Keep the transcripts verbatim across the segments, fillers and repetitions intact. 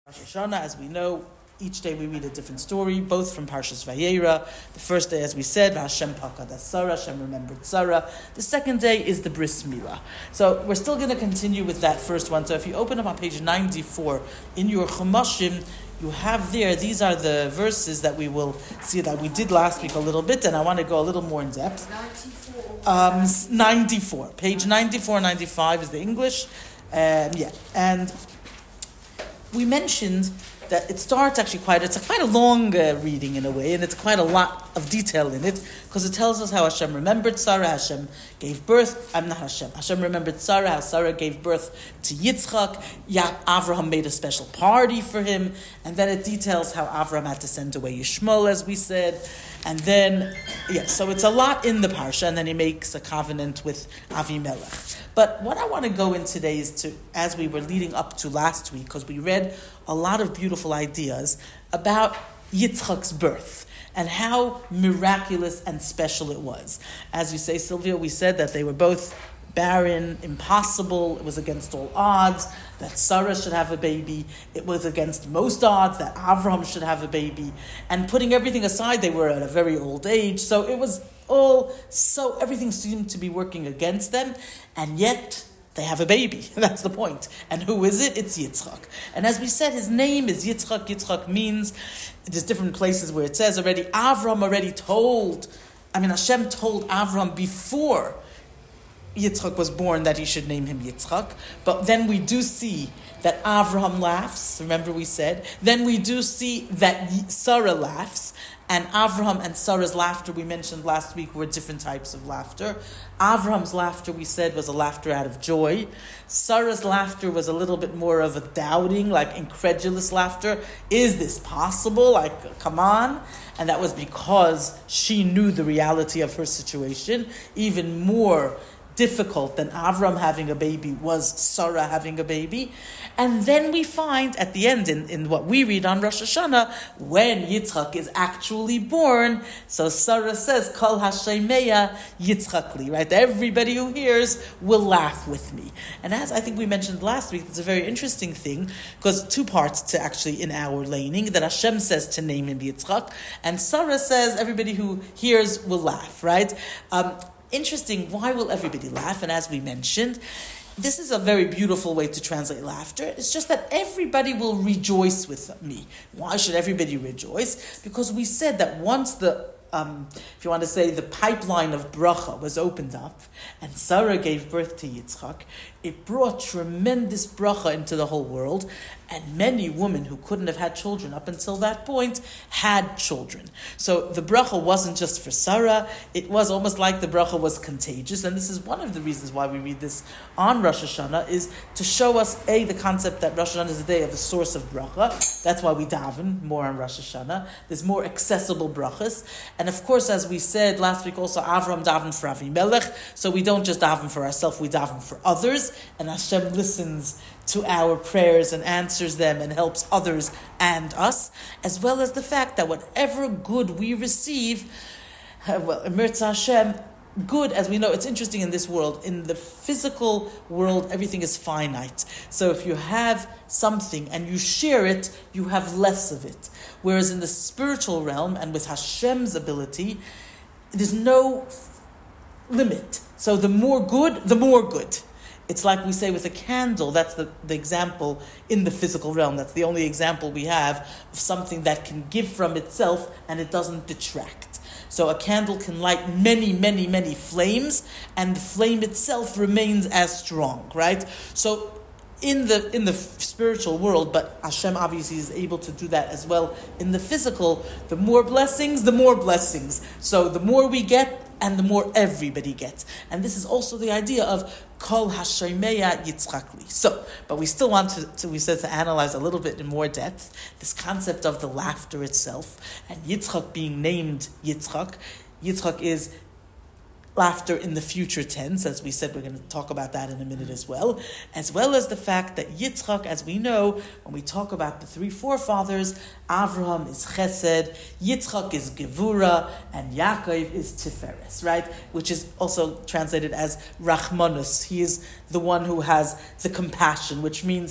Rosh Hashanah, as we know, each day we read a different story, both from Parshas Vayera. The first day, as we said, Hashem pakad Sarah, Hashem remembered Sarah. The second day is the Bris Milah. So we're still going to continue with that first one. So if you open up on page ninety-four in your Chumashim, you have there, these are the verses that we will see that we did last week a little bit, and I want to go a little more in depth. ninety-four. Um, ninety-four. Page ninety-four, ninety-five is the English. Um, yeah, and we mentioned that it starts actually quite, it's a quite a long uh, reading in a way, and it's quite a lot of detail in it, because it tells us how Hashem remembered Sarah, Hashem gave birth, I'm not Hashem, Hashem remembered Sarah, how Sarah gave birth to Yitzchak, yeah, Avraham made a special party for him, and then it details how Avraham had to send away Yishmael, as we said, and then, yeah, so it's a lot in the parsha, and then he makes a covenant with Avimelech. But what I want to go in today is to, as we were leading up to last week, because we read a lot of beautiful ideas about Yitzchak's birth and how miraculous and special it was. As you say, Sylvia, we said that they were both barren, impossible, it was against all odds that Sarah should have a baby, it was against most odds that Avraham should have a baby, and putting everything aside, they were at a very old age, so it was all, so everything seemed to be working against them, and yet they have a baby. That's the point. And who is it? It's Yitzchak. And as we said, his name is Yitzchak. Yitzchak means, there's different places where it says already, Avram already told, I mean Hashem told Avram before Yitzchak was born that he should name him Yitzchak. But then we do see that Avraham laughs. Remember we said. Then we do see that Sarah laughs. And Avraham and Sarah's laughter, we mentioned last week, were different types of laughter. Avraham's laughter, we said, was a laughter out of joy. Sarah's laughter was a little bit more of a doubting, like incredulous laughter. Is this possible? Like, come on. And that was because she knew the reality of her situation. Even more difficult than Avram having a baby was Sarah having a baby. And then we find at the end in, in what we read on Rosh Hashanah, when Yitzchak is actually born, so Sarah says, Kol Hashemeya Yitzchakli, right? Everybody who hears will laugh with me. And as I think we mentioned last week, it's a very interesting thing, because two parts to actually in our laning, that Hashem says to name him Yitzchak, and Sarah says everybody who hears will laugh, right? Um, Interesting, why will everybody laugh? And as we mentioned, this is a very beautiful way to translate laughter. It's just that everybody will rejoice with me. Why should everybody rejoice? Because we said that once the, um, if you want to say, the pipeline of bracha was opened up, and Sarah gave birth to Yitzchak, it brought tremendous bracha into the whole world, and many women who couldn't have had children up until that point had children. So the bracha wasn't just for Sarah, it was almost like the bracha was contagious, and this is one of the reasons why we read this on Rosh Hashanah, is to show us, A, the concept that Rosh Hashanah is the day of the source of bracha. That's why we daven more on Rosh Hashanah. There's more accessible brachas. And of course, as we said last week also, Avram davened for Avimelech, so we don't just daven for ourselves, we daven for others, and Hashem listens to our prayers and answers them and helps others and us, as well as the fact that whatever good we receive, well, Mirza Hashem, good, as we know, it's interesting in this world. In the physical world, everything is finite. So if you have something and you share it, you have less of it. Whereas in the spiritual realm and with Hashem's ability, there's no limit. So the more good, the more good. It's like we say with a candle, that's the, the example in the physical realm. That's the only example we have of something that can give from itself and it doesn't detract. So a candle can light many, many, many flames, and the flame itself remains as strong, right? So in the in the spiritual world, but Hashem obviously is able to do that as well in the physical, the more blessings, the more blessings. So the more we get, and the more everybody gets. And this is also the idea of Kol Hashemeya Yitzchakli. So, but we still want to, to, we said, to analyze a little bit in more depth this concept of the laughter itself, and Yitzchak being named Yitzchak. Yitzchak is laughter in the future tense, as we said, we're going to talk about that in a minute as well, as well as the fact that Yitzchak, as we know, when we talk about the three forefathers, Avraham is Chesed, Yitzchak is Gevura, and Yaakov is Tiferes, right? Which is also translated as Rachmanus. He is the one who has the compassion, which means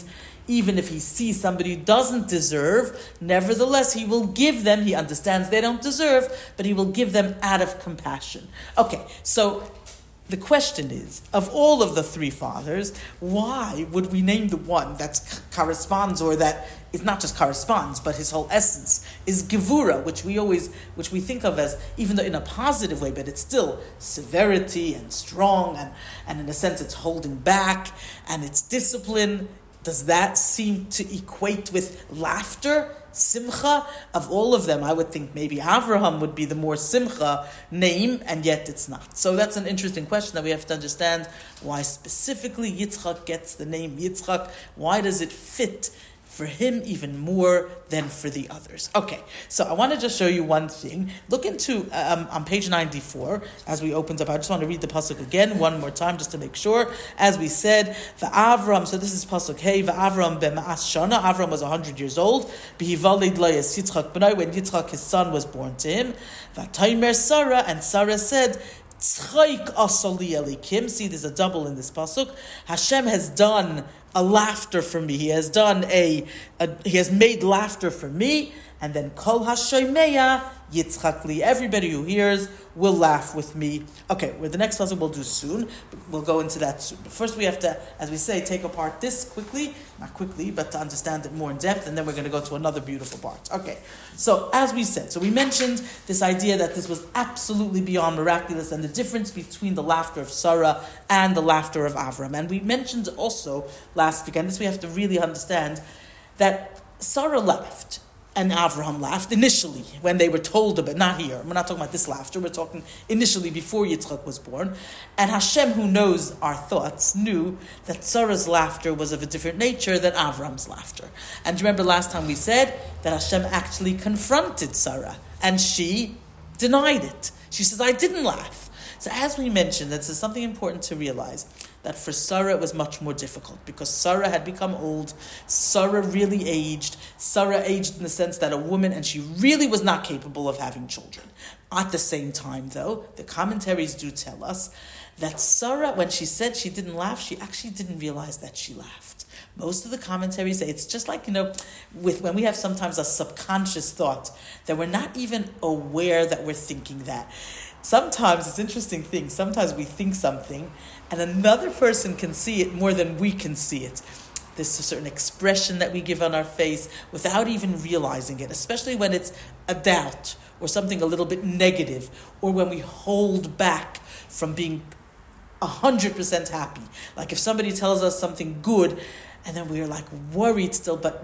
even if he sees somebody who doesn't deserve, nevertheless he will give them, he understands they don't deserve, but he will give them out of compassion. Okay, so the question is, of all of the three fathers, why would we name the one that corresponds, or that is not just corresponds, but his whole essence is Gevura, which we always, which we think of as, even though in a positive way, but it's still severity and strong, and, and in a sense it's holding back, and it's discipline. Does that seem to equate with laughter? Simcha? Of all of them, I would think maybe Avraham would be the more Simcha name, and yet it's not. So that's an interesting question that we have to understand. Why specifically Yitzchak gets the name Yitzchak? Why does it fit for him even more than for the others? Okay, so I want to just show you one thing. Look into, um, on page ninety-four, as we opened up, I just want to read the pasuk again one more time, just to make sure. As we said, Va'avram, so this is pasuk hey, Va'avram b'ma'as shana, Avram was one hundred years old, B'hivalid layas Yitzchak b'nai, when Yitzchak, his son, was born to him, Va'taimer Sarah, and Sarah said, Tzchaik asali elikim. See, there's a double in this pasuk. Hashem has done a laughter for me. He has done a, a he has made laughter for me. And then kol hashomeya yitzchak li. Everybody who hears will laugh with me. Okay, well, the next pasuk we'll do soon. We'll go into that soon. But first we have to, as we say, take apart this quickly. Not quickly, but to understand it more in depth. And then we're going to go to another beautiful part. Okay, so as we said, so we mentioned this idea that this was absolutely beyond miraculous, and the difference between the laughter of Sarah and the laughter of Avram. And we mentioned also last week, and this we have to really understand, that Sarah laughed and Avraham laughed initially when they were told about, not here, we're not talking about this laughter, we're talking initially before Yitzchak was born. And Hashem, who knows our thoughts, knew that Sarah's laughter was of a different nature than Avram's laughter. And remember last time we said that Hashem actually confronted Sarah, and she denied it. She says, I didn't laugh. So as we mentioned, this is something important to realize, that for Sarah it was much more difficult, because Sarah had become old, Sarah really aged, Sarah aged in the sense that a woman, and she really was not capable of having children. At the same time, though, the commentaries do tell us that Sarah, when she said she didn't laugh, she actually didn't realize that she laughed. Most of the commentaries say it's just like, you know, with when we have sometimes a subconscious thought that we're not even aware that we're thinking that. Sometimes it's an interesting thing. Sometimes we think something and another person can see it more than we can see it. There's a certain expression that we give on our face without even realizing it, especially when it's a doubt or something a little bit negative, or when we hold back from being one hundred percent happy. Like if somebody tells us something good and then we're like worried still, but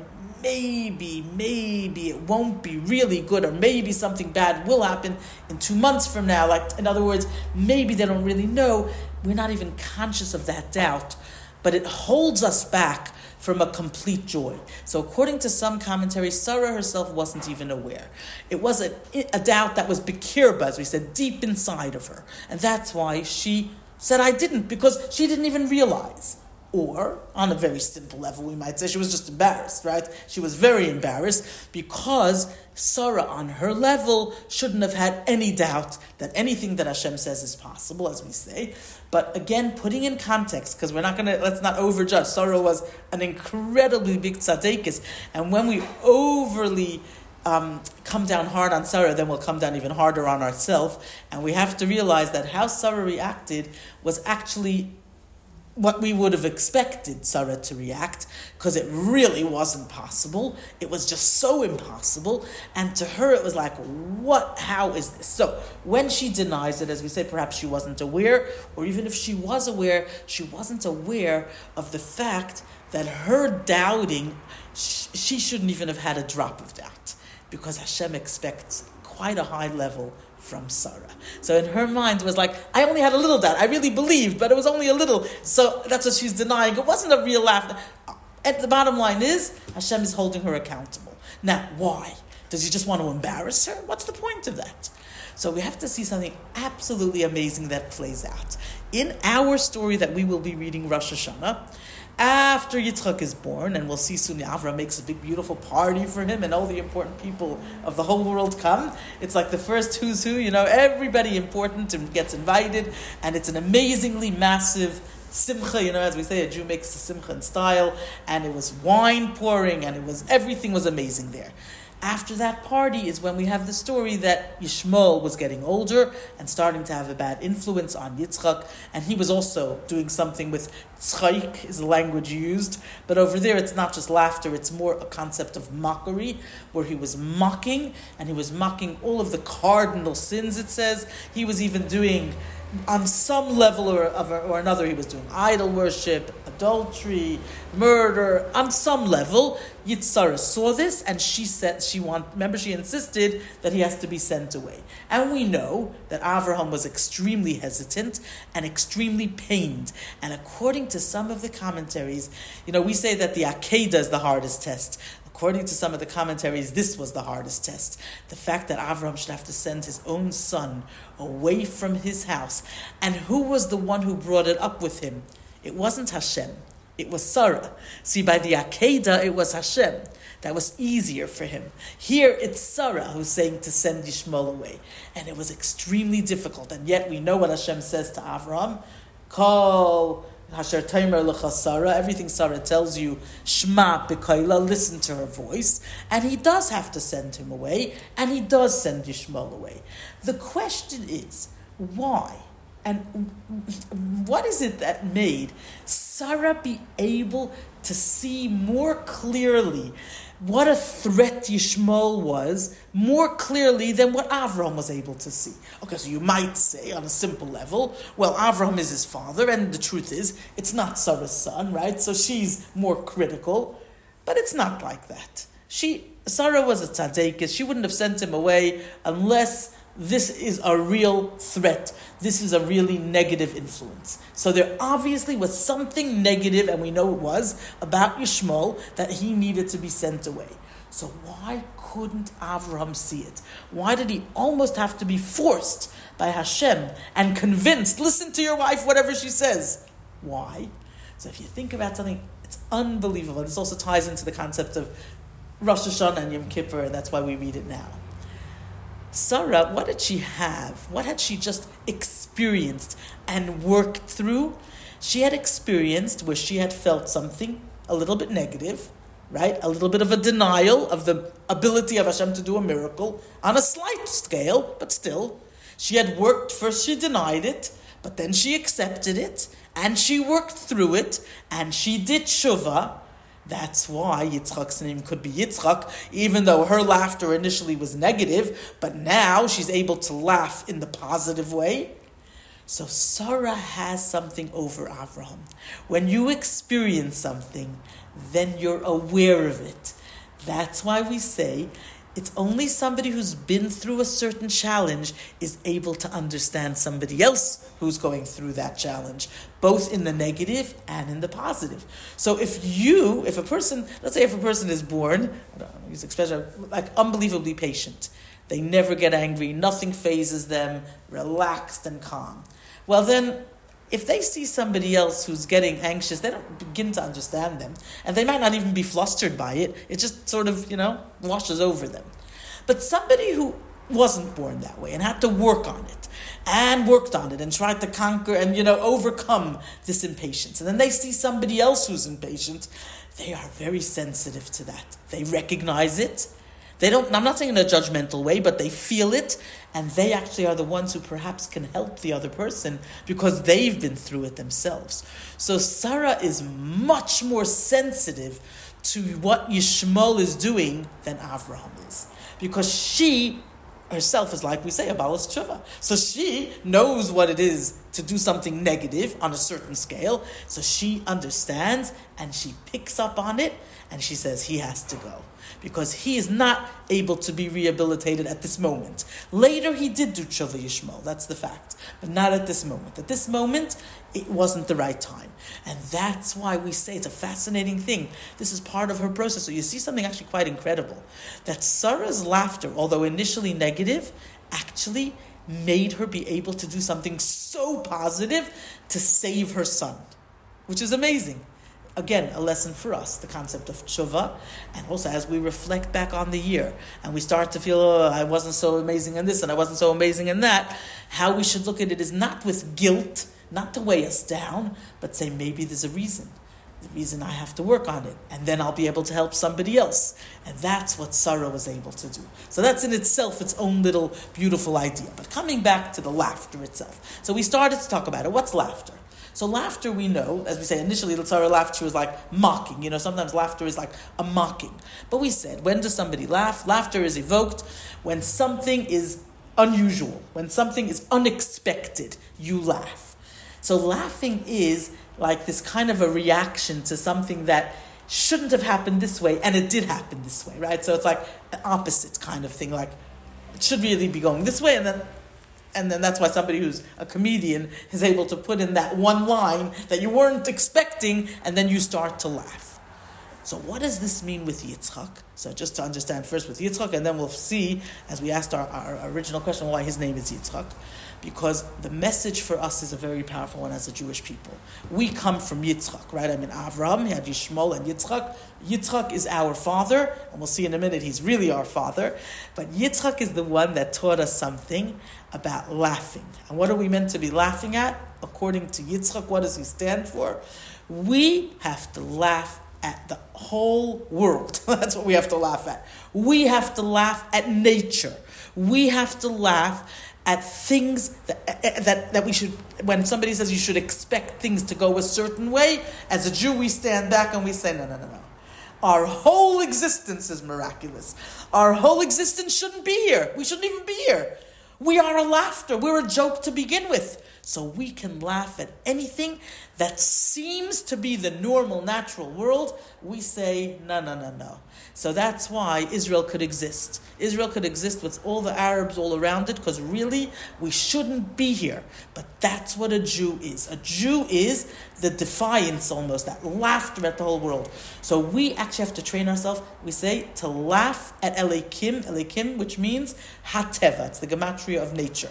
maybe, maybe it won't be really good, or maybe something bad will happen in two months from now. Like, in other words, maybe they don't really know. We're not even conscious of that doubt, but it holds us back from a complete joy. So according to some commentaries, Sarah herself wasn't even aware. It was a, a doubt that was bekirba, as we said, deep inside of her. And that's why she said, I didn't, because she didn't even realize. Or, on a very simple level, we might say she was just embarrassed, right? She was very embarrassed because Sarah, on her level, shouldn't have had any doubt that anything that Hashem says is possible, as we say. But again, putting in context, because we're not going to, let's not overjudge. Sarah was an incredibly big tzaddikus, and when we overly um, come down hard on Sarah, then we'll come down even harder on ourselves. And we have to realize that how Sarah reacted was actually what we would have expected Sarah to react, because it really wasn't possible. It was just so impossible. And to her, it was like, what, how is this? So when she denies it, as we say, perhaps she wasn't aware, or even if she was aware, she wasn't aware of the fact that her doubting, she shouldn't even have had a drop of doubt, because Hashem expects quite a high level from Sarah. So in her mind it was like, I only had a little doubt. I really believed, but it was only a little. So that's what she's denying. It wasn't a real laugh. And the bottom line is, Hashem is holding her accountable. Now, why? Does he just want to embarrass her? What's the point of that? So we have to see something absolutely amazing that plays out. In our story that we will be reading Rosh Hashanah, after Yitzchak is born, and we'll see soon, Avram makes a big beautiful party for him, and all the important people of the whole world come. It's like the first who's who, you know, everybody important gets invited, and it's an amazingly massive simcha, you know, as we say, a Jew makes a simcha in style, and it was wine pouring, and it was everything was amazing there. After that party is when we have the story that Yishmael was getting older and starting to have a bad influence on Yitzchak, and he was also doing something with tzchaik, is the language used, but over there it's not just laughter, it's more a concept of mockery, where he was mocking, and he was mocking all of the cardinal sins, it says. He was even doing, on some level or, or another, he was doing idol worship, adultery, murder, on some level. Yitzhara saw this, and she said she want. Remember, she insisted that he has to be sent away. And we know that Avraham was extremely hesitant and extremely pained. And according to some of the commentaries, you know, we say that the Akedah is the hardest test. According to some of the commentaries, this was the hardest test. The fact that Avraham should have to send his own son away from his house. And who was the one who brought it up with him? It wasn't Hashem. It was Sarah. See, by the Akedah, it was Hashem. That was easier for him. Here, it's Sarah who's saying to send Yishmael away. And it was extremely difficult. And yet, we know what Hashem says to Avraham. Call Hasher Taimer Lecha Sarah. Everything Sarah tells you, Shma B'Kaila, listen to her voice. And he does have to send him away. And he does send Yishmael away. The question is, why? And what is it that made Sarah be able to see more clearly what a threat Yishmael was, more clearly than what Avraham was able to see? Okay, so you might say on a simple level, well, Avraham is his father, and the truth is, it's not Sarah's son, right? So she's more critical, but it's not like that. She, Sarah was a tzaddikus. She wouldn't have sent him away unless this is a real threat. This is a really negative influence. So there obviously was something negative, and we know it was, about Yishmael that he needed to be sent away. So why couldn't Avraham see it? Why did he almost have to be forced by Hashem and convinced, listen to your wife, whatever she says? Why? So if you think about something, it's unbelievable. This also ties into the concept of Rosh Hashanah and Yom Kippur, and that's why we read it now. Sarah, what did she have? What had she just experienced and worked through? She had experienced where she had felt something a little bit negative, right? A little bit of a denial of the ability of Hashem to do a miracle on a slight scale, but still. She had worked, first she denied it, but then she accepted it, and she worked through it, and she did tshuva. That's why Yitzchak's name could be Yitzchak, even though her laughter initially was negative, but now she's able to laugh in the positive way. So Sarah has something over Avraham. When you experience something, then you're aware of it. That's why we say it's only somebody who's been through a certain challenge is able to understand somebody else who's going through that challenge, both in the negative and in the positive. So if you, if a person, let's say if a person is born, I don't know, use expression, like unbelievably patient, they never get angry, nothing phases them, relaxed and calm. Well then, if they see somebody else who's getting anxious, they don't begin to understand them. And they might not even be flustered by it. It just sort of, you know, washes over them. But somebody who wasn't born that way and had to work on it, and worked on it, and tried to conquer and, you know, overcome this impatience. And then they see somebody else who's impatient, they are very sensitive to that. They recognize it. They don't, I'm not saying in a judgmental way, but they feel it, and they actually are the ones who perhaps can help the other person because they've been through it themselves. So Sarah is much more sensitive to what Yishmael is doing than Avraham is. Because she herself is, like we say, a Balas Tshuva. So she knows what it is to do something negative on a certain scale. So she understands and she picks up on it and she says he has to go. Because he is not able to be rehabilitated at this moment. Later he did do Tshuva Yishmael, that's the fact. But not at this moment. At this moment, it wasn't the right time. And that's why we say it's a fascinating thing. This is part of her process. So you see something actually quite incredible. That Sarah's laughter, although initially negative, actually made her be able to do something so positive to save her son. Which is amazing. Again, a lesson for us, the concept of tshuva, and also as we reflect back on the year, and we start to feel, oh, I wasn't so amazing in this, and I wasn't so amazing in that, how we should look at it is not with guilt, not to weigh us down, but say maybe there's a reason. The reason I have to work on it, and then I'll be able to help somebody else. And that's what Sarah was able to do. So that's in itself its own little beautiful idea. But coming back to the laughter itself. So we started to talk about it. What's laughter? So laughter, we know, as we say, initially Sarah laughed, she was like mocking. You know, sometimes laughter is like a mocking. But we said, when does somebody laugh? Laughter is evoked when something is unusual, when something is unexpected, you laugh. So laughing is like this kind of a reaction to something that shouldn't have happened this way, and it did happen this way, right? So it's like an opposite kind of thing, like it should really be going this way, and then and then that's why somebody who's a comedian is able to put in that one line that you weren't expecting, and then you start to laugh. So what does this mean with Yitzchak? So just to understand first with Yitzchak, and then we'll see, as we asked our, our original question, why his name is Yitzchak. Because the message for us is a very powerful one as a Jewish people. We come from Yitzchak, right? I mean, Avraham, he had Yishmael and Yitzchak. Yitzchak is our father, and we'll see in a minute he's really our father. But Yitzchak is the one that taught us something about laughing. And what are we meant to be laughing at? According to Yitzchak, what does he stand for? We have to laugh at the whole world. That's what we have to laugh at. We have to laugh at nature. We have to laugh at things that, that that we should, when somebody says you should expect things to go a certain way, as a Jew we stand back and we say, no, no, no, no. Our whole existence is miraculous. Our whole existence shouldn't be here. We shouldn't even be here. We are a laughter. We're a joke to begin with. So we can laugh at anything that seems to be the normal, natural world. We say, no, no, no, no. So that's why Israel could exist. Israel could exist with all the Arabs all around it, because really, we shouldn't be here. But that's what a Jew is. A Jew is the defiance almost, that laughter at the whole world. So we actually have to train ourselves, we say, to laugh at Elokim, Elokim, which means Hateva. It's the gematria of nature.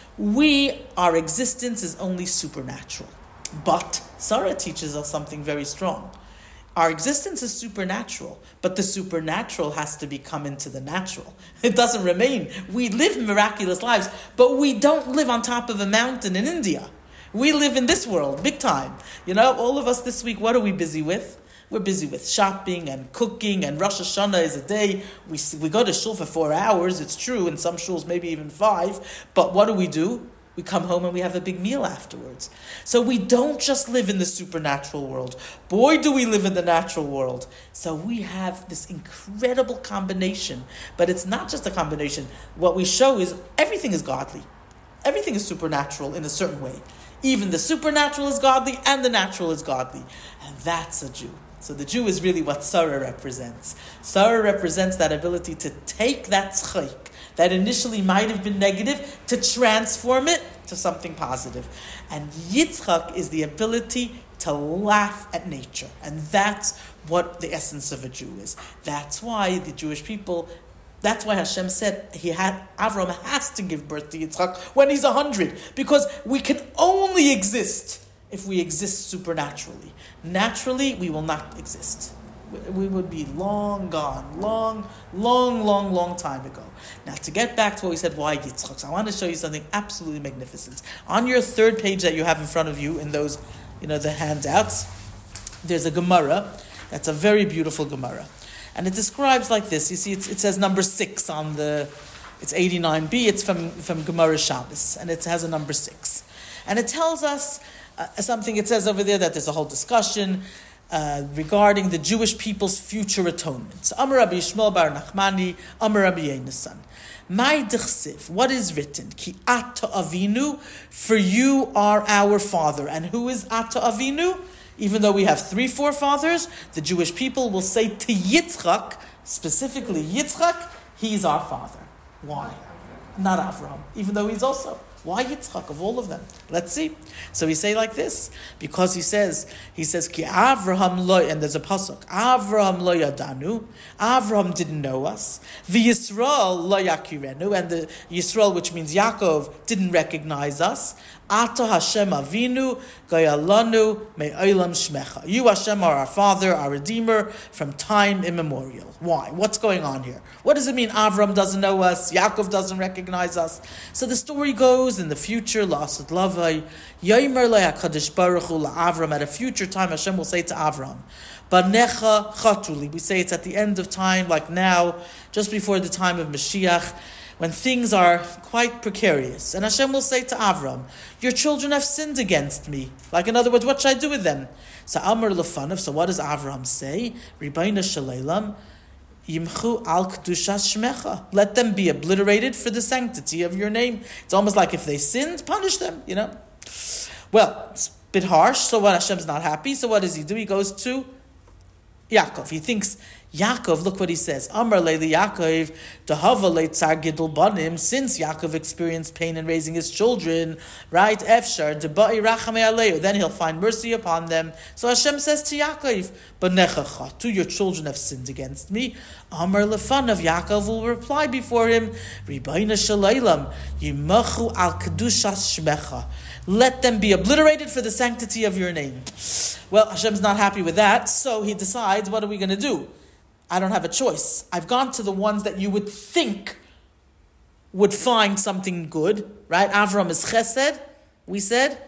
We, our existence is only supernatural. But Sarah teaches us something very strong. Our existence is supernatural, but the supernatural has to become into the natural. It doesn't remain. We live miraculous lives, but we don't live on top of a mountain in India. We live in this world, big time. You know, all of us this week, what are we busy with? We're busy with shopping and cooking, and Rosh Hashanah is a day. We we go to shul for four hours, it's true, in some shuls maybe even five, but what do we do? We come home and we have a big meal afterwards. So we don't just live in the supernatural world. Boy, do we live in the natural world. So we have this incredible combination. But it's not just a combination. What we show is everything is godly. Everything is supernatural in a certain way. Even the supernatural is godly and the natural is godly. And that's a Jew. So the Jew is really what Sarah represents. Sarah represents that ability to take that tzchayk, that initially might have been negative, to transform it to something positive. And Yitzchak is the ability to laugh at nature. And that's what the essence of a Jew is. That's why the Jewish people, that's why Hashem said he had Avram has to give birth to Yitzchak when he's a hundred. Because we can only exist if we exist supernaturally. Naturally, we will not exist. We would be long gone, long, long, long, long time ago. Now, to get back to what we said, why Yitzchak? So I want to show you something absolutely magnificent. On your third page that you have in front of you, in those, you know, the handouts, there's a Gemara. That's a very beautiful Gemara. And it describes like this. You see, it's, it says number six on the, it's eighty-nine b. It's from, from Gemara Shabbos. And it has a number six. And it tells us uh, something. It says over there that there's a whole discussion Uh, regarding the Jewish people's future atonement. So, Amar Rabbi Yishmael bar Nachmani, Amar Rabbi Yonasan. Mai d'chsiv, what is written? Ki ata avinu, for you are our father. And who is ata avinu? Even though we have three forefathers, the Jewish people will say to Yitzchak, specifically Yitzchak, he's our father. Why? Not Avraham, even though he's also. Why Yitzchak of all of them? Let's see. So we say like this, because he says, he says, Ki Avraham lo, and there's a pasuk, Avraham lo yadanu, Avraham didn't know us, V'Yisrael lo yakirenu, and the Yisrael, which means Yaakov, didn't recognize us, Ata Hashem Avinu, Gayalanu, Me'olam Shmecha. You, Hashem, are our Father, our Redeemer, from time immemorial. Why? What's going on here? What does it mean Avram doesn't know us, Yaakov doesn't recognize us? So the story goes knows in the future, La'asad Lavai, Yomer LeHakadosh Baruch Hu LaAvram, at a future time Hashem will say to Avram, Banecha Chatuli. We say it's at the end of time, like now, just before the time of Mashiach, when things are quite precarious. And Hashem will say to Avram, your children have sinned against me. Like, in other words, what should I do with them? So Amar Lefanav, so what does Avram say? Ribayna Shaleilam, Yimchu al Kedushas Shmecha. Let them be obliterated for the sanctity of your name. It's almost like if they sinned, punish them, you know? Well, it's a bit harsh, so what? Hashem's not happy, so what does he do? He goes to Yaakov. He thinks, Yaakov, look what he says. Amar leili Yaakov, dehava leitzar gidul banim. Since Yaakov experienced pain in raising his children, right? Efshar debai rachamei aleyu. Then he'll find mercy upon them. So Hashem says to Yaakov, "Banecha chatu, your children have sinned against me." Amar lefanav, Yaakov will reply before him, Ribayna shaleilam, yimachu al kedushas shmecha. Let them be obliterated for the sanctity of your name. Well, Hashem's not happy with that, so he decides, what are we going to do? I don't have a choice. I've gone to the ones that you would think would find something good, right? Avram is chesed, we said.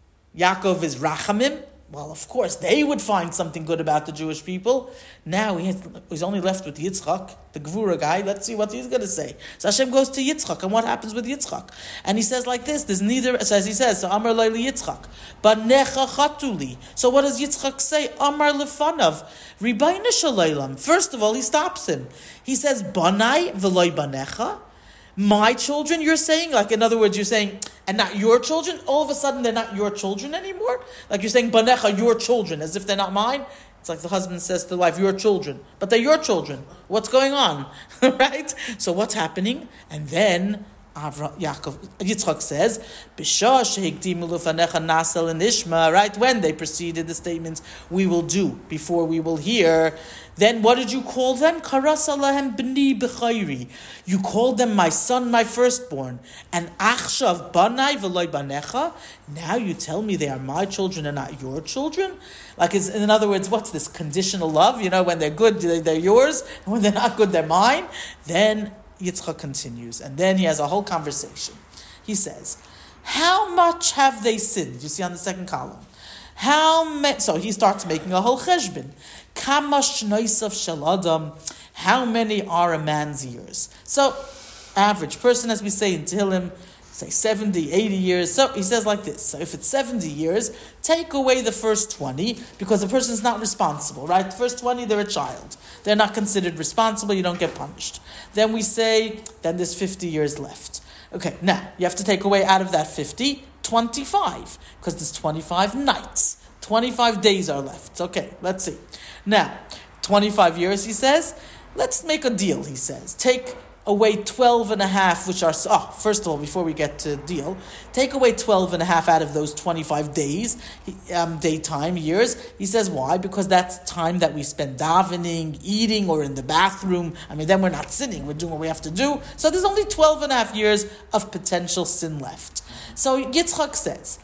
Yaakov is rachamim. Well, of course, they would find something good about the Jewish people. Now he has, he's only left with Yitzchak, the Gvura guy. Let's see what he's going to say. So Hashem goes to Yitzchak, and what happens with Yitzchak? And he says like this, there's neither, as he says, so Amar Leili Yitzchak, Banecha Chatuli. So what does Yitzchak say? Amar Lefanav, Ribayna Shaleilam. First of all, he stops him. He says, Banai v'loi banecha. My children, you're saying? Like, in other words, you're saying, and not your children? All of a sudden, they're not your children anymore? Like, you're saying, Banecha, your children, as if they're not mine? It's like the husband says to the wife, your children. But they're your children. What's going on? Right? So what's happening? And then Avra, Yaakov, Yitzchak says, B'shah shehikdimu lufanecha nasel and ishma, right? When they preceded the statements, we will do, before we will hear. Then what did you call them? Karas alahem b'ni b'chayri. You called them my son, my firstborn. And achshav banai v'loy banecha. Now you tell me they are my children and not your children? Like, it's, in other words, what's this conditional love? You know, when they're good, they're yours. And when they're not good, they're mine. Then Yitzchak continues, and then he has a whole conversation. He says, how much have they sinned? You see on the second column. How many? So he starts making a whole cheshbon. Kama shnoisav shaladam. How many are a man's years? So, average person, as we say in Tehillim, say seventy, eighty years. So he says like this. So if it's seventy years, take away the first twenty, because the person is not responsible, right? The first twenty, they're a child. They're not considered responsible, you don't get punished. Then we say, then there's fifty years left. Okay, now, you have to take away out of that fifty, twenty-five, because there's twenty-five nights. twenty-five days are left. Okay, let's see. Now, twenty-five years, he says, let's make a deal, he says. Take away twelve and a half, which are, oh, first of all, before we get to deal, take away twelve and a half out of those twenty-five days, um, daytime, years. He says, why? Because that's time that we spend davening, eating, or in the bathroom. I mean, then we're not sinning, we're doing what we have to do. So there's only twelve and a half years of potential sin left. So Yitzchak says,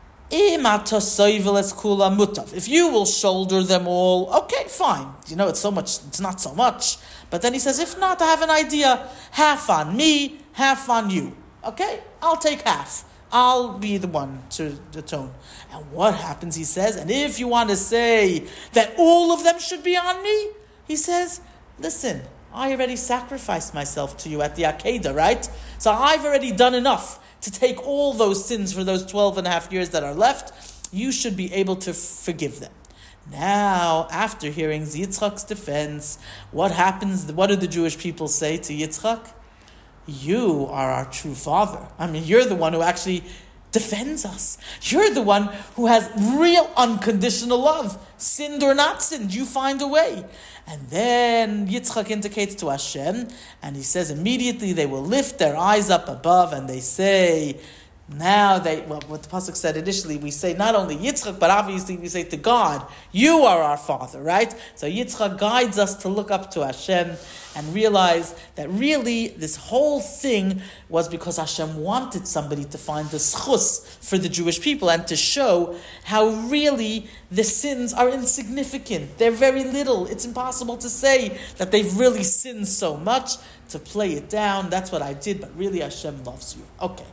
if you will shoulder them all, okay, fine. You know, it's so much, it's not so much. But then he says, if not, I have an idea. Half on me, half on you. Okay? I'll take half. I'll be the one to atone. And what happens, he says, and if you want to say that all of them should be on me, he says, listen, I already sacrificed myself to you at the Akedah, right? So I've already done enough to take all those sins for those twelve and a half years that are left. You should be able to forgive them. Now, after hearing Yitzchak's defense, what happens? What do the Jewish people say to Yitzchak? You are our true father. I mean, you're the one who actually defends us. You're the one who has real unconditional love. Sinned or not sinned, you find a way. And then Yitzchak indicates to Hashem, and he says immediately they will lift their eyes up above and they say, now they, well, what the Pasuk said initially, we say not only Yitzchak, but obviously we say to God, you are our Father, right? So Yitzchak guides us to look up to Hashem and realize that really this whole thing was because Hashem wanted somebody to find the schus for the Jewish people and to show how really the sins are insignificant. They're very little. It's impossible to say that they've really sinned so much. To play it down, that's what I did, but really Hashem loves you. Okay.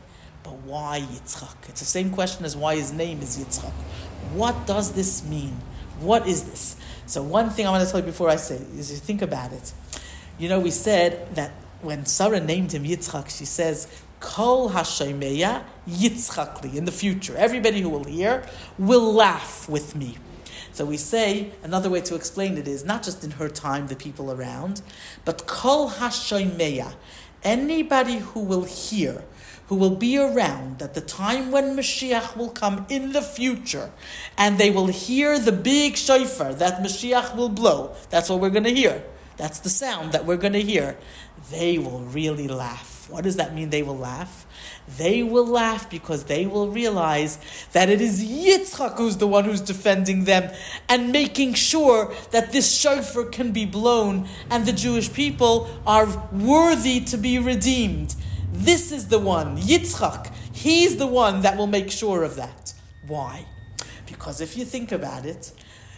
But why Yitzchak? It's the same question as why his name is Yitzchak. What does this mean? What is this? So one thing I want to tell you before I say it is, you think about it. You know, we said that when Sarah named him Yitzchak, she says, Kol Hashemeya Yitzchakli, in the future. Everybody who will hear will laugh with me. So we say, another way to explain it is, not just in her time, the people around, but Kol Hashemeya, anybody who will hear, who will be around at the time when Mashiach will come in the future, and they will hear the big shofar that Mashiach will blow. That's what we're going to hear. That's the sound that we're going to hear. They will really laugh. What does that mean, they will laugh? They will laugh because they will realize that it is Yitzchak who's the one who's defending them and making sure that this shofar can be blown and the Jewish people are worthy to be redeemed. This is the one, Yitzchak. He's the one that will make sure of that. Why? Because if you think about it,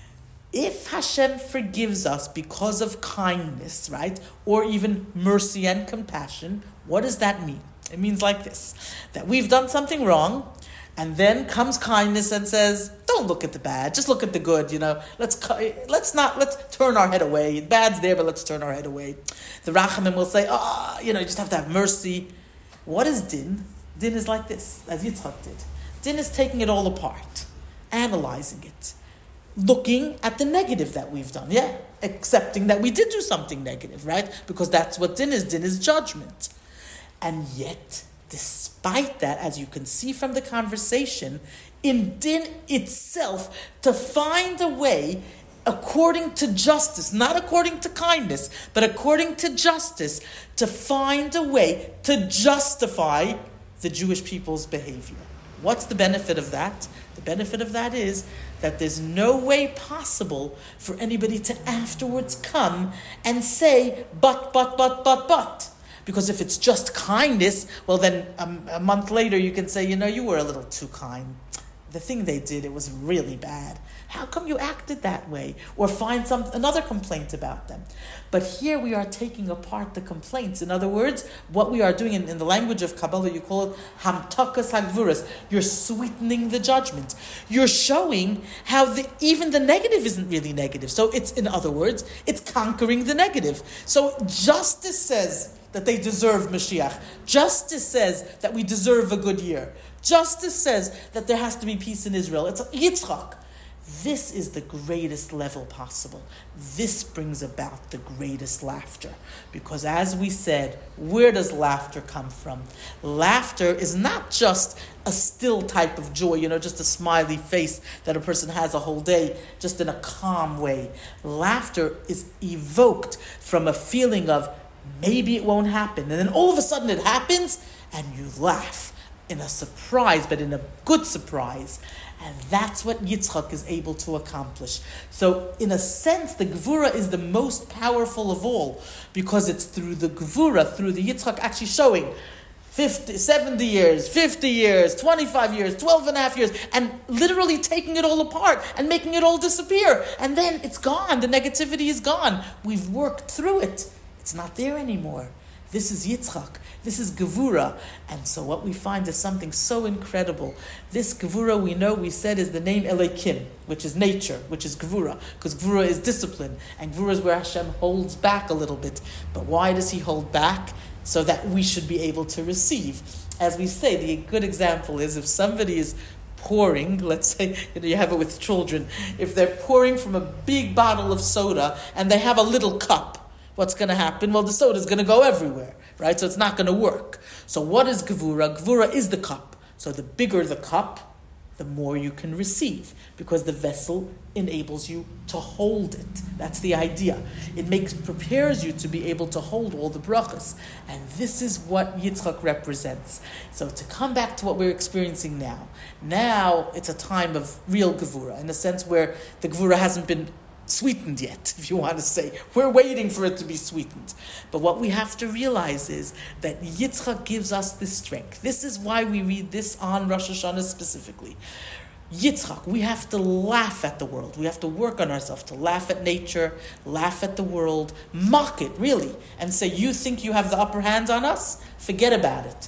if Hashem forgives us because of kindness, right, or even mercy and compassion, what does that mean? It means like this, that we've done something wrong, and then comes kindness and says, don't look at the bad, just look at the good, you know, let's let's not, let's turn our head away. Bad's there, but let's turn our head away. The Rachamim will say, oh, you know, you just have to have mercy. What is din? Din is like this, as Yitzchak did. Din is taking it all apart, analyzing it, looking at the negative that we've done, yeah, accepting that we did do something negative, right? Because that's what din is. Din is judgment. And yet, despite that, as you can see from the conversation, in din itself, to find a way according to justice, not according to kindness, but according to justice, to find a way to justify the Jewish people's behavior. What's the benefit of that? The benefit of that is that there's no way possible for anybody to afterwards come and say, but, but, but, but, but. Because if it's just kindness, well then um, a month later you can say, you know, you were a little too kind. The thing they did, it was really bad. How come you acted that way? Or find some another complaint about them. But here we are taking apart the complaints. In other words, what we are doing in, in the language of Kabbalah, you call it hamtakas hagvuras. You're sweetening the judgment. You're showing how the, even the negative isn't really negative. So it's, in other words, it's conquering the negative. So justice says that they deserve Mashiach. Justice says that we deserve a good year. Justice says that there has to be peace in Israel. It's Yitzchak. This is the greatest level possible. This brings about the greatest laughter. Because as we said, where does laughter come from? Laughter is not just a still type of joy, you know, just a smiley face that a person has a whole day, just in a calm way. Laughter is evoked from a feeling of maybe it won't happen. And then all of a sudden it happens and you laugh in a surprise, but in a good surprise. And that's what Yitzchak is able to accomplish. So in a sense, the Gvura is the most powerful of all, because it's through the Gvura, through the Yitzchak actually showing fifty, seventy years, fifty years, twenty-five years, twelve and a half years, and literally taking it all apart and making it all disappear. And then it's gone. The negativity is gone. We've worked through it. It's not there anymore. This is Yitzchak. This is Gevura. And so what we find is something so incredible. This Gevura, we know, we said, is the name Elokim, which is nature, which is Gevura. Because Gevura is discipline. And Gevura is where Hashem holds back a little bit. But why does he hold back? So that we should be able to receive. As we say, the good example is if somebody is pouring, let's say, you know, you have it with children, if they're pouring from a big bottle of soda and they have a little cup, what's going to happen? Well, the soda is going to go everywhere, right? So it's not going to work. So what is Gevura? Gevura is the cup. So the bigger the cup, the more you can receive, because the vessel enables you to hold it. That's the idea. It makes prepares you to be able to hold all the brachas. And this is what Yitzchak represents. So to come back to what we're experiencing now, now it's a time of real Gevura, in a sense where the Gevura hasn't been sweetened yet, if you want to say. We're waiting for it to be sweetened. But what we have to realize is that Yitzchak gives us this strength. This is why we read this on Rosh Hashanah specifically. Yitzchak, we have to laugh at the world. We have to work on ourselves to laugh at nature, laugh at the world, mock it, really, and say, you think you have the upper hand on us? Forget about it.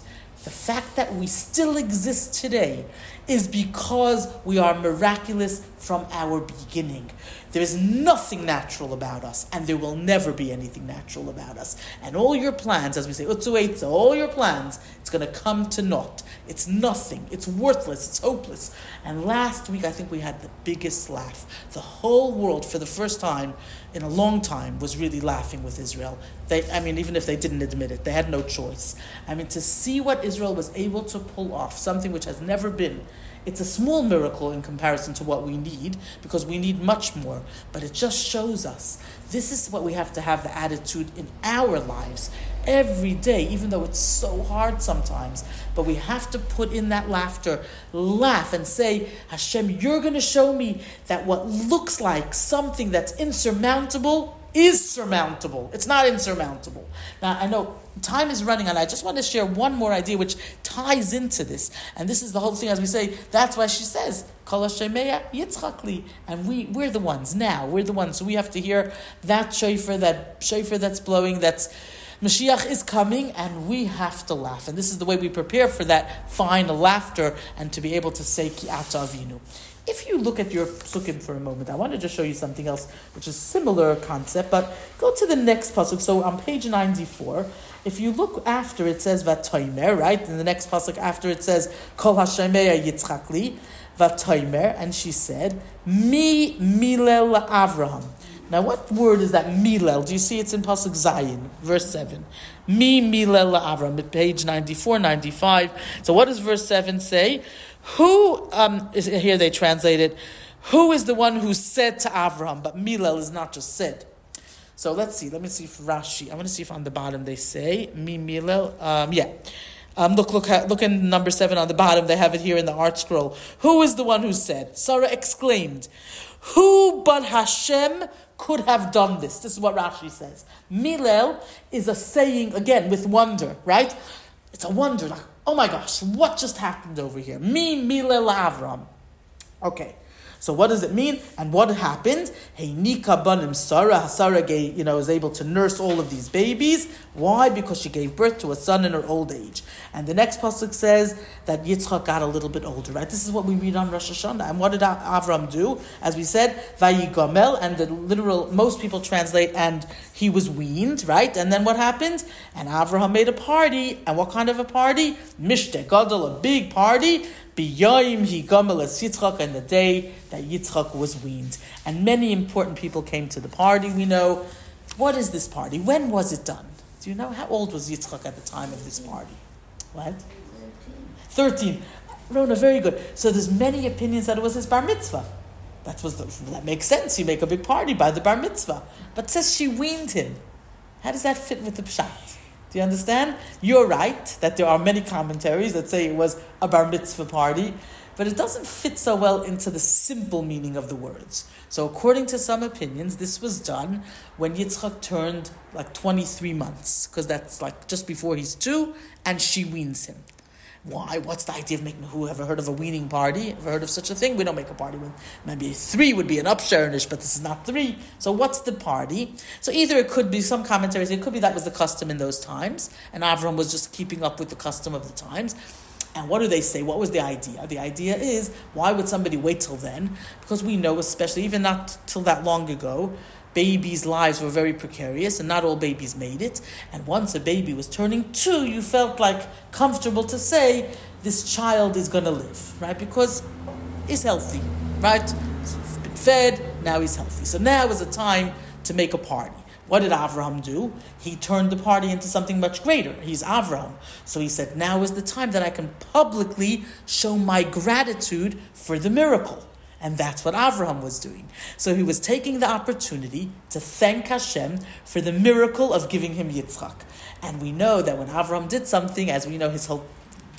The fact that we still exist today is because we are miraculous from our beginning. There is nothing natural about us, and there will never be anything natural about us. And all your plans, as we say, Utzu Eitza, all your plans, it's going to come to naught. It's nothing. It's worthless. It's hopeless. And last week, I think we had the biggest laugh. The whole world, for the first time in a long time, was really laughing with Israel. They, I mean, even if they didn't admit it, they had no choice. I mean, to see what Israel was able to pull off, something which has never been. It's a small miracle in comparison to what we need, because we need much more. But it just shows us this is what we have to have the attitude in our lives every day, even though it's so hard sometimes. But we have to put in that laughter, laugh and say, Hashem, you're going to show me that what looks like something that's insurmountable is surmountable. It's not insurmountable. Now, I know time is running, and I just want to share one more idea which ties into this. And this is the whole thing, as we say, that's why she says, Kol Hashemeya Yitzchak li. And we, we're the ones now. We're the ones. So we have to hear that shofar, that shofar that's blowing, that's Mashiach is coming, and we have to laugh. And this is the way we prepare for that final laughter and to be able to say Ki Ata Avinu. If you look at your psukim for a moment, I want to just show you something else, which is similar concept, but go to the next pasuk. So on page ninety-four, if you look after, it says Vatoimer, right? In the next pasuk after, it says Kol Hashemeya Yitzchak li, Vatoimer, and she said, Mi Milel Avraham. Now, what word is that Milel? Do you see it's in pasuk Zayin, verse seven? Mi Milel Avraham, at page ninety-four, ninety-five. So what does verse seven say? Who, um, is, here they translate it, who is the one who said to Avraham? But Milel is not just said. So let's see, let me see if Rashi, I want to see if on the bottom they say, Mi Milel, um, yeah. Um, look, look, look in number seven on the bottom, they have it here in the art scroll. Who is the one who said? Sarah exclaimed, who but Hashem could have done this? This is what Rashi says. Milel is a saying, again, with wonder, right? It's a wonder, like, oh my gosh, what just happened over here? Mi Milel Avram. Okay, so what does it mean? And what happened? Heinika banim Sarah. Sarah gave, you know, was able to nurse all of these babies. Why? Because she gave birth to a son in her old age. And the next pasuk says that Yitzchak got a little bit older, right? This is what we read on Rosh Hashanah. And what did Avram do? As we said, Vayigomel, and the literal, most people translate, and he was weaned, right? And then what happened? And Avraham made a party. And what kind of a party? Mishte Gadol, a big party. B'yayim higomel es Yitzchak, and the day that Yitzchak was weaned. And many important people came to the party, we know. What is this party? When was it done? Do you know? How old was Yitzchak at the time of this party? What? Thirteen. Rona, very good. So there's many opinions that it was his bar mitzvah. That was the, that makes sense. You make a big party by the bar mitzvah. But it says she weaned him. How does that fit with the pshat? Do you understand? You're right that there are many commentaries that say it was a bar mitzvah party, but it doesn't fit so well into the simple meaning of the words. So according to some opinions, this was done when Yitzchak turned like twenty-three months, because that's like just before he's two, and she weans him. Why? What's the idea of making, who ever heard of a weaning party? Ever heard of such a thing? We don't make a party when maybe three would be an upsharenish, but this is not three. So what's the party? So either it could be, some commentaries, it could be that was the custom in those times, and Avram was just keeping up with the custom of the times. And what do they say? What was the idea? The idea is, why would somebody wait till then? Because we know, especially even not till that long ago, babies' lives were very precarious, and not all babies made it. And once a baby was turning two, you felt like comfortable to say, this child is going to live, right? Because he's healthy, right? He's been fed, now he's healthy. So now is a time to make a party. What did Avraham do? He turned the party into something much greater. He's Avraham. So he said, now is the time that I can publicly show my gratitude for the miracle. And that's what Avraham was doing. So he was taking the opportunity to thank Hashem for the miracle of giving him Yitzchak. And we know that when Avraham did something, as we know his whole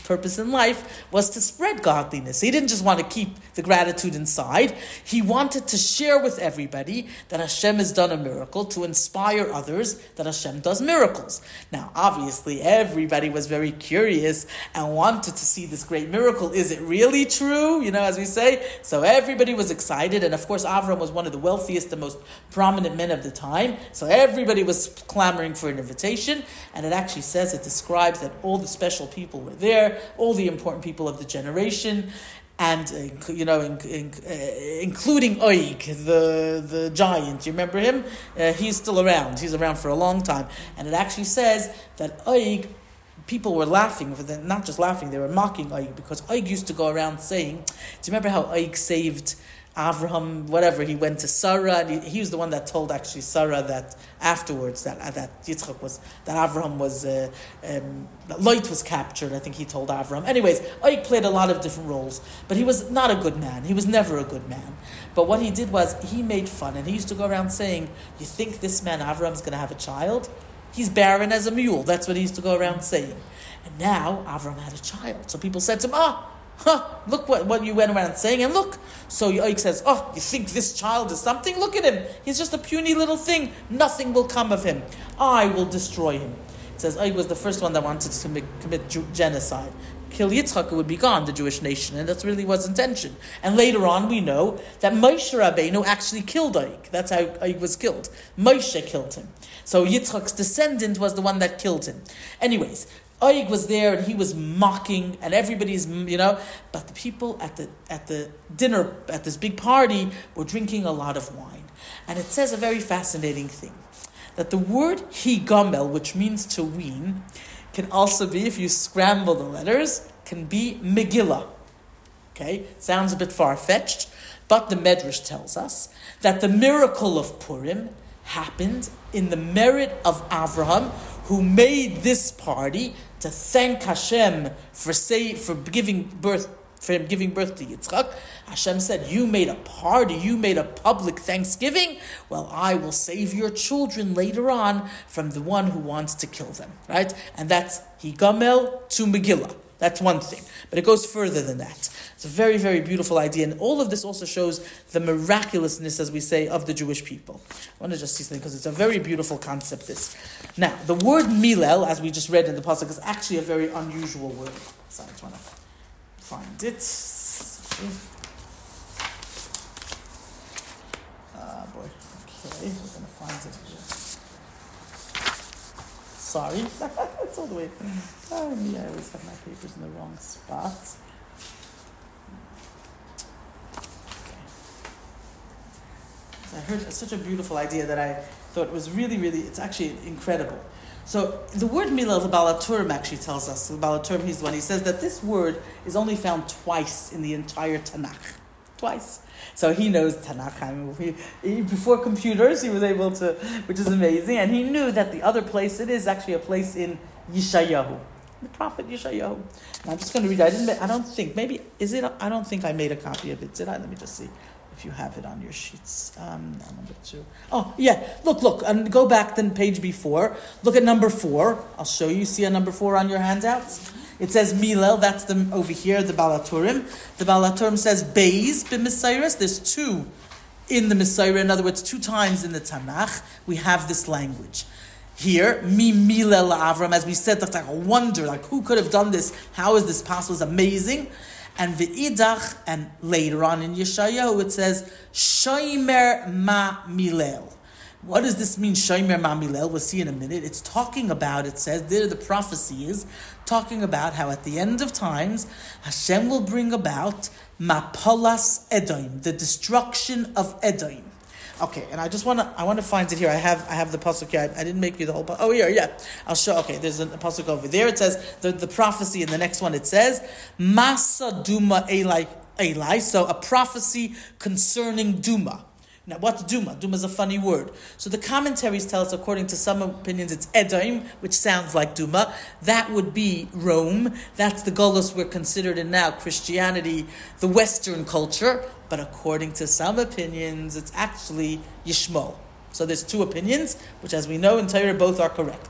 purpose in life was to spread godliness. He didn't just want to keep the gratitude inside. He wanted to share with everybody that Hashem has done a miracle, to inspire others that Hashem does miracles. Now, obviously, everybody was very curious and wanted to see this great miracle. Is it really true? You know, as we say. So everybody was excited. And of course, Avram was one of the wealthiest and most prominent men of the time. So everybody was clamoring for an invitation. And it actually says, it describes that all the special people were there, all the important people of the generation, and uh, you know, in, in, uh, including Og, the the giant. You remember him? Uh, he's still around. He's around for a long time. And it actually says that Og, people were laughing, not just laughing, they were mocking Og, because Og used to go around saying, do you remember how Og saved Avraham, whatever, he went to Sarah, and he, he was the one that told actually Sarah that afterwards, that uh, that Yitzchak was, that Avraham was, uh, um, that Lot was captured, I think he told Avraham. Anyways, Og played a lot of different roles, but he was not a good man. He was never a good man. But what he did was, he made fun, and he used to go around saying, you think this man Avraham is going to have a child? He's barren as a mule. That's what he used to go around saying. And now, Avraham had a child. So people said to him, ah, huh, look what, what you went around saying, and look. So Og says, oh, you think this child is something? Look at him. He's just a puny little thing. Nothing will come of him. I will destroy him. It says Og was the first one that wanted to commit, commit Jew, genocide. Kill Yitzchak, it would be gone, the Jewish nation, and that's really was intention. And later on, we know that Moshe Rabbeinu actually killed Og. That's how Og was killed. Moshe killed him. So Yitzchak's descendant was the one that killed him. Anyways, Og was there and he was mocking, and everybody's, you know, but the people at the at the dinner, at this big party, were drinking a lot of wine. And it says a very fascinating thing, that the word higamel, which means to wean, can also be, if you scramble the letters, can be Megillah. Okay, sounds a bit far-fetched, but the Medrash tells us that the miracle of Purim happened in the merit of Avraham, who made this party to thank Hashem for say, for giving birth, for him giving birth to Yitzchak. Hashem said, you made a party, you made a public thanksgiving. Well, I will save your children later on from the one who wants to kill them. Right? And that's Higamel to Megillah. That's one thing. But it goes further than that. It's a very, very beautiful idea. And all of this also shows the miraculousness, as we say, of the Jewish people. I want to just see something, because it's a very beautiful concept, this. Now, the word milel, as we just read in the pasuk, is actually a very unusual word. So I just want to find it. Ah, boy. Okay, we're going to find it here. Sorry. It's all the way. Oh, me, I always have my papers in the wrong spot. I heard such a beautiful idea that I thought was really, really, it's actually incredible. So the word milel, the Baal HaTurim actually tells us, the Baal HaTurim, he's the one, he says that this word is only found twice in the entire Tanakh. Twice. So he knows Tanakh. I mean, he, he, before computers, he was able to, which is amazing, and he knew that the other place, it is actually a place in Yeshayahu. The prophet Yeshayahu. And I'm just going to read it. I didn't, I don't think, maybe, is it, I don't think I made a copy of it, did I? Let me just see if you have it on your sheets. Um, number two. Oh, yeah. Look, look. And go back then page before. Look at number four. I'll show you. See a number four on your handouts? It says Milel. That's the over here, the Baal HaTurim. The Baal HaTurim says Beis b'Mesayres. There's two in the Messiah. In other words, two times in the Tanakh, we have this language. Here, mi milel Avram, as we said, that's like a wonder. Like, who could have done this? How is this possible? It's amazing. And v'idach, and later on in Yeshayahu, it says, Shomer ma milel. What does this mean, Shomer ma milel? We'll see in a minute. It's talking about, it says, there the prophecy is, talking about how at the end of times, Hashem will bring about mapalas Edom, the destruction of Edom. Okay, and I just want to I want to find it here. I have I have the pasuk here. I, I didn't make you the whole pasuk. Oh, here, yeah. I'll show. Okay, there's a, a pasuk over there. It says the, the prophecy in the next one. It says Masa Duma Eli Eli. So a prophecy concerning Duma. Now, what's Duma? Duma is a funny word. So the commentaries tell us, according to some opinions, it's Edom, which sounds like Duma. That would be Rome. That's the Golos we're considered in now, Christianity, the Western culture. But according to some opinions, it's actually Yishmael. So there's two opinions, which as we know in Torah, both are correct.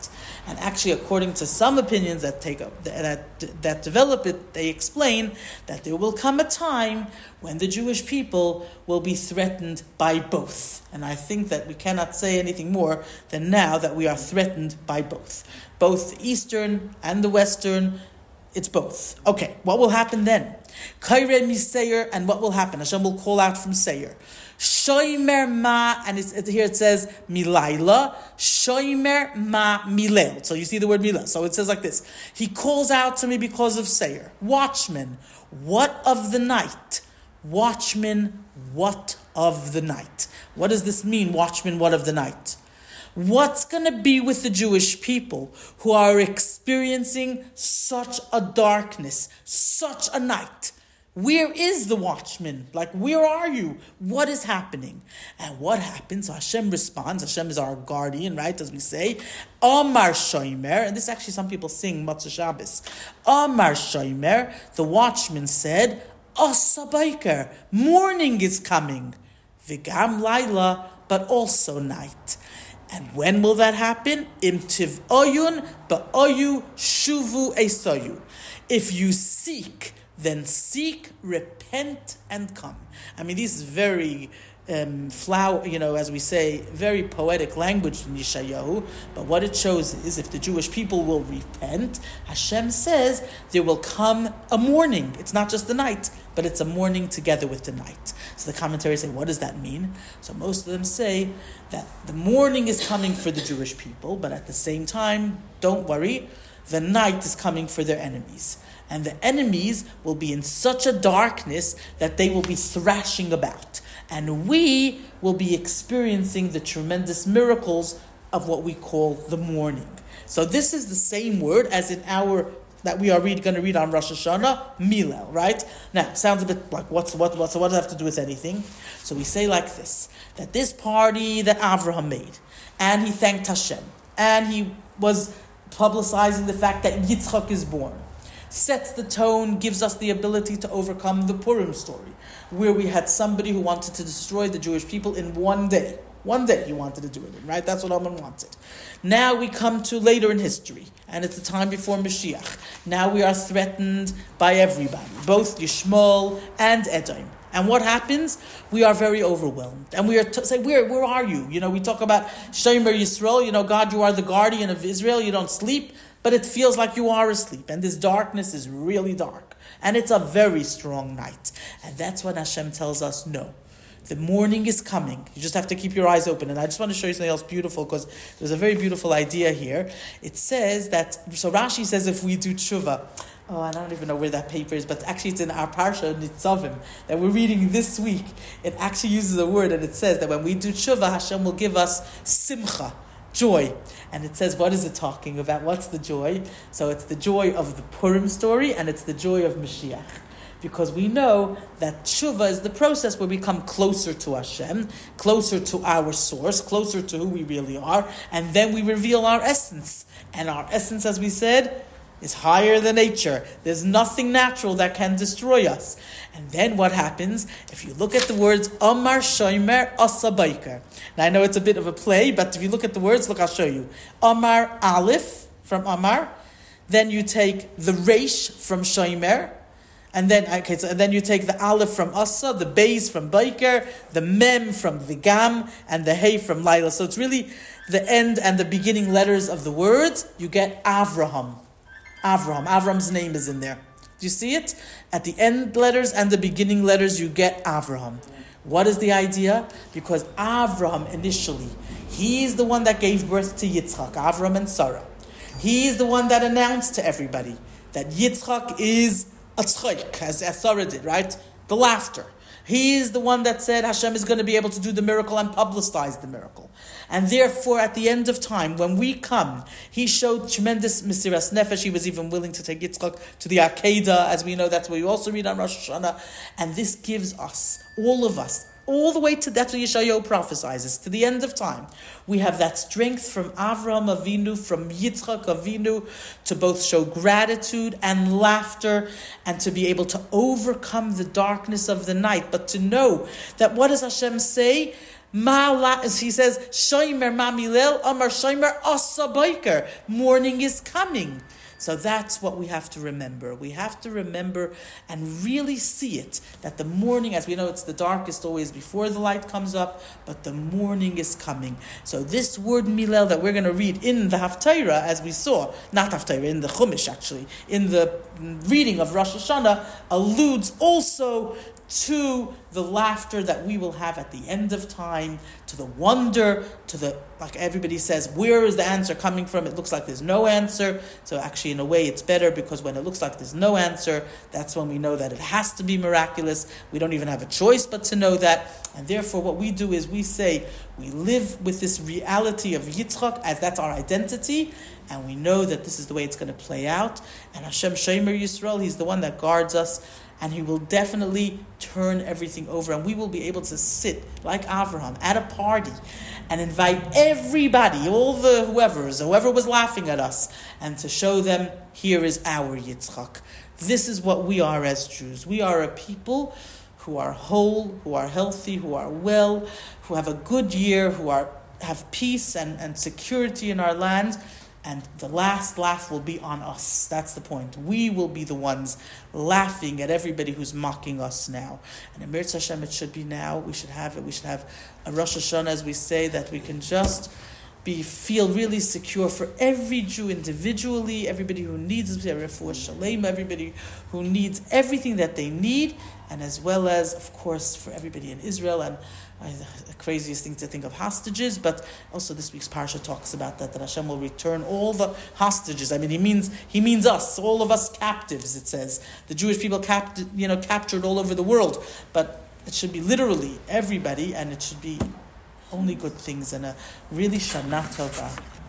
And actually, according to some opinions that take up that that develop it, they explain that there will come a time when the Jewish people will be threatened by both. And I think that we cannot say anything more than now that we are threatened by both. Both the Eastern and the Western, it's both. Okay, what will happen then? Kaire mi Seir, and what will happen? Hashem will call out from Seir. Shoimer ma, and it's, it's, here it says milayla. Shoimer ma milel. So you see the word milah. So it says like this: He calls out to me because of Seir. Watchman, what of the night? Watchman, what of the night? What does this mean? Watchman, what of the night? What's going to be with the Jewish people who are experiencing such a darkness, such a night? Where is the watchman? Like, where are you? What is happening? And what happens? Hashem responds. Hashem is our guardian, right? As we say, Amar Shoimer, and this actually some people sing Matzah Shabbos. Amar Shoimer, the watchman said, Asa Baiker, morning is coming. Vigam Laila, but also night. And when will that happen? Im tiv oyun ba'oyu shuvu esoyu. If you seek, then seek, repent, and come. I mean, these very um, flower, you know, as we say, very poetic language in Yeshayahu. But what it shows is, if the Jewish people will repent, Hashem says there will come a morning. It's not just the night, but it's a morning together with the night. So the commentaries say, what does that mean? So most of them say that the morning is coming for the Jewish people, but at the same time, don't worry, the night is coming for their enemies. And the enemies will be in such a darkness that they will be thrashing about. And we will be experiencing the tremendous miracles of what we call the morning. So this is the same word as in our that we are read, going to read on Rosh Hashanah, Milel, right? Now, sounds a bit like, what's what, what, so what does it have to do with anything? So we say like this, that this party that Avraham made, and he thanked Hashem, and he was publicizing the fact that Yitzchak is born, sets the tone, gives us the ability to overcome the Purim story, where we had somebody who wanted to destroy the Jewish people in one day. One day he wanted to do it in, right? That's what Haman wanted. Now we come to later in history, and it's the time before Mashiach. Now we are threatened by everybody, both Yishmael and Edom. And what happens? We are very overwhelmed. And we are t- say, where where are you? You know, we talk about Shomer Yisrael, you know, God, you are the guardian of Israel, you don't sleep, but it feels like you are asleep. And this darkness is really dark. And it's a very strong night. And that's when Hashem tells us, no. The morning is coming. You just have to keep your eyes open. And I just want to show you something else beautiful, because there's a very beautiful idea here. It says that, so Rashi says if we do tshuva, oh, I don't even know where that paper is, but actually it's in our Parsha Nitzavim that we're reading this week. It actually uses a word, and it says that when we do tshuva, Hashem will give us simcha, joy. And it says, what is it talking about? What's the joy? So it's the joy of the Purim story, and it's the joy of Mashiach. Because we know that tshuva is the process where we come closer to Hashem, closer to our source, closer to who we really are, and then we reveal our essence. And our essence, as we said, is higher than nature. There's nothing natural that can destroy us. And then what happens? If you look at the words, Amar Shomer Asa Baiker. Now I know it's a bit of a play, but if you look at the words, look, I'll show you. Amar Aleph from Amar. Then you take the Reish from Shomer. And then, okay, so and then you take the Aleph from Asa, the Beis from Baiker, the Mem from Vigam, and the Hey from Laila. So it's really the end and the beginning letters of the words. You get Avraham. Avraham. Avraham's name is in there. Do you see it? At the end letters and the beginning letters, you get Avraham. What is the idea? Because Avraham initially, he's the one that gave birth to Yitzchak, Avraham and Sarah. He's the one that announced to everybody that Yitzchak is a tzchok, as, as Sarah did, right? The laughter. He is the one that said Hashem is going to be able to do the miracle and publicize the miracle. And therefore, at the end of time, when we come, he showed tremendous Mesiras Nefesh. He was even willing to take Yitzchak to the Akedah, as we know, that's what we also read on Rosh Hashanah. And this gives us, all of us, all the way to, that's what Yeshayahu prophesies, to the end of time. We have that strength from Avraham Avinu, from Yitzchak Avinu, to both show gratitude and laughter, and to be able to overcome the darkness of the night. But to know that, what does Hashem say? Ma, he says, Shomer Mamilel, Amar Shomer Asabiker. Morning is coming. So that's what we have to remember. We have to remember and really see it, that the morning, as we know, it's the darkest always before the light comes up, but the morning is coming. So this word Milel that we're going to read in the Haftarah, as we saw, not Haftarah, in the Chumash actually, in the reading of Rosh Hashanah, alludes also to the laughter that we will have at the end of time, to the wonder, to the, like everybody says, where is the answer coming from? It looks like there's no answer. So actually, in a way, it's better, because when it looks like there's no answer, that's when we know that it has to be miraculous. We don't even have a choice but to know that. And therefore, what we do is we say, we live with this reality of Yitzchak, as that's our identity, and we know that this is the way it's going to play out. And Hashem Shomer Yisrael, He's the one that guards us, and He will definitely turn everything over, and we will be able to sit like Avraham at a party and invite everybody, all the whoever's, whoever was laughing at us, and to show them, here is our Yitzchak. This is what we are as Jews. We are a people who are whole, who are healthy, who are well, who have a good year, who are have peace and, and security in our land. And the last laugh will be on us. That's the point. We will be the ones laughing at everybody who's mocking us now. And in Mirz Hashem, it should be now. We should have it. We should have a Rosh Hashanah, as we say, that we can just be feel really secure for every Jew individually, everybody who needs refuah shalem, everybody who needs everything that they need, and as well as, of course, for everybody in Israel. And uh, the craziest thing to think of hostages, but also this week's parsha talks about that, that Hashem will return all the hostages. I mean, he means he means us, all of us captives. It says the Jewish people capt, you know, captured all over the world, but it should be literally everybody, and it should be only good things, and a really Shana Tova.